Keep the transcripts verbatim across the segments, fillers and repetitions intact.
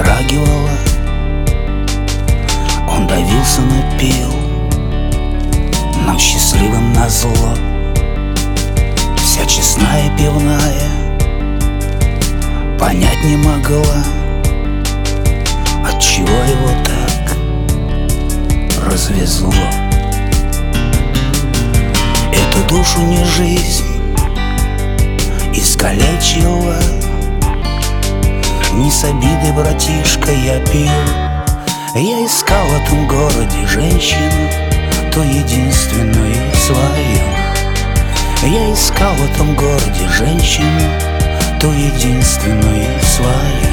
подрагивала. Он давился, но пил нам счастливым назло. Вся честная пивная понять не могла, отчего его так развезло. Эту душу не жизнь искалечила. Не с обидой, братишка, я пил. Я искал в этом городе женщину, ту единственную свою. Я искал в этом городе женщину, ту единственную свою.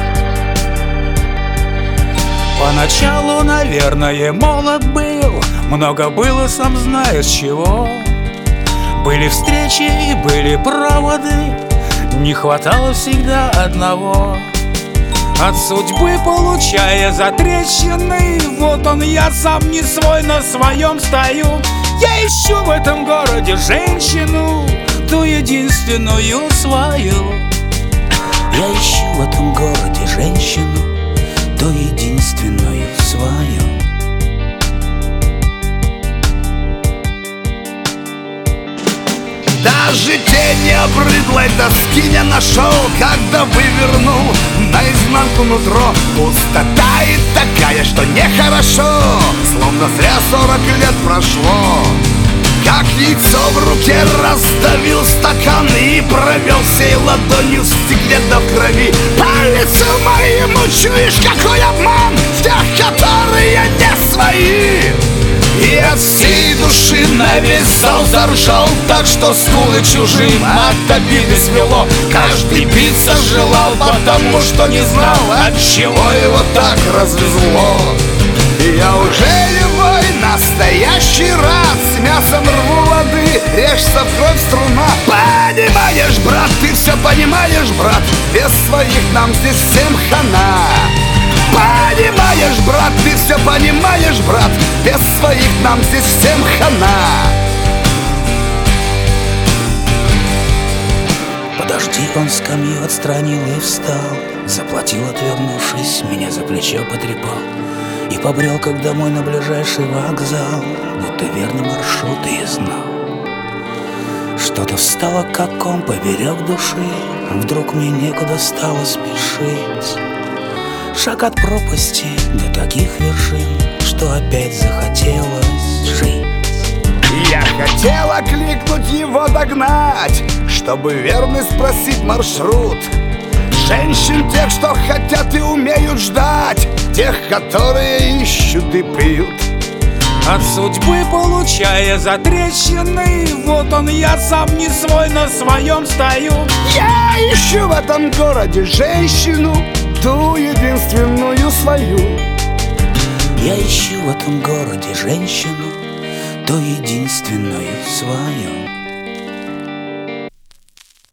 Поначалу, наверное, молод был, много было, сам знаешь чего. Были встречи и были проводы, не хватало всегда одного. От судьбы получая затрещины, вот он я сам не свой, на своем стою. Я ищу в этом городе женщину, ту единственную свою. Я ищу в этом городе женщину, ту единственную свою. Даже тени обрыдлой доски не нашел, когда вывернул наизнанку нутро. Пустота и такая, что нехорошо, словно зря сорок лет прошло. Как яйцо в руке раздавил стакан и провел всей ладонью в стекле до крови. По лицу моему чуешь, какой обман в тех, которые не свои. И от всей души на весь зал заржал, так что скулы чужим от обиды свело. Каждый биться желал, потому что не знал, от чего его так развезло. И я уже любой настоящий рад, с мясом рву воды, режься в кровь струна. Понимаешь, брат, ты все понимаешь, брат, без своих нам здесь всем хана. Понимаешь, брат, ты все понимаешь, брат, без своих нам здесь всем хана. Подожди, он скамью отстранил и встал, заплатил, отвернувшись, меня за плечо потрепал и побрел, как домой на ближайший вокзал, будто верный маршрут и знал. Что-то встало, как ком поперек души, вдруг мне некуда стало спешить. Шаг от пропасти до таких вершин, что опять захотелось жить. Я хотел окликнуть его, догнать, чтобы верный спросить маршрут. Женщин тех, что хотят и умеют ждать, тех, которые ищут и пьют. От судьбы получая затрещины, вот он я сам не свой, на своем стою. Я ищу в этом городе женщину, ту единственную свою. Я ищу в этом городе женщину, ту единственную свою.